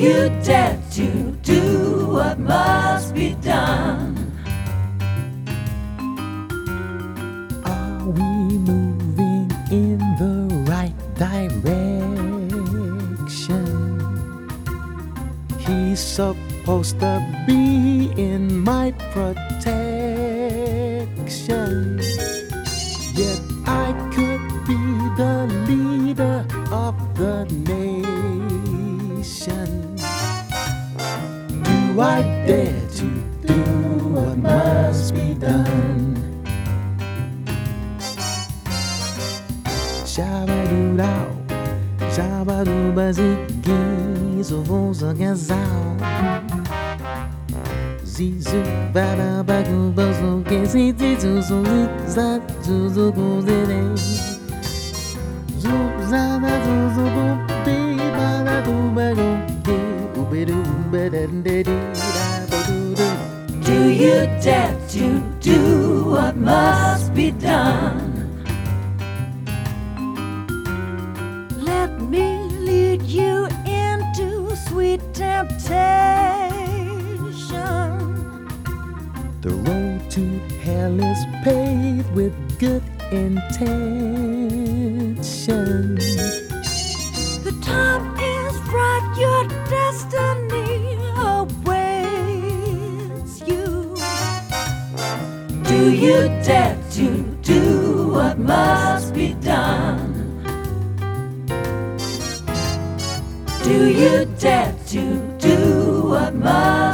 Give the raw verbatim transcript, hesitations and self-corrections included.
you dare to do what must be done? Are we moving in the right direction? He's supposed to be in my protection, yet I could be the leader of the nation. Do I dare to do what must be done? Shabba-doo-dow, shabba-doo-ba-ziggy, souvent un gazao. Zizu, bada-ba-goo-ba-zoo-ge, zi-zi-zoo-zoo-za-zoo-zoo-goo-zi-de. Zoo-za-ba-zoo-zoo-goo-be-ba-da-doo-ba-goo-ge, oobe-doo-ba-da-da-dee-da-ba-doo-doo. Do you dare to do what must be done? Let me lead you into sweet temptation. The road to hell is paved with good intention. The time is right, your destiny awaits you. Do you dare to do what must be done? Do you dare to do what must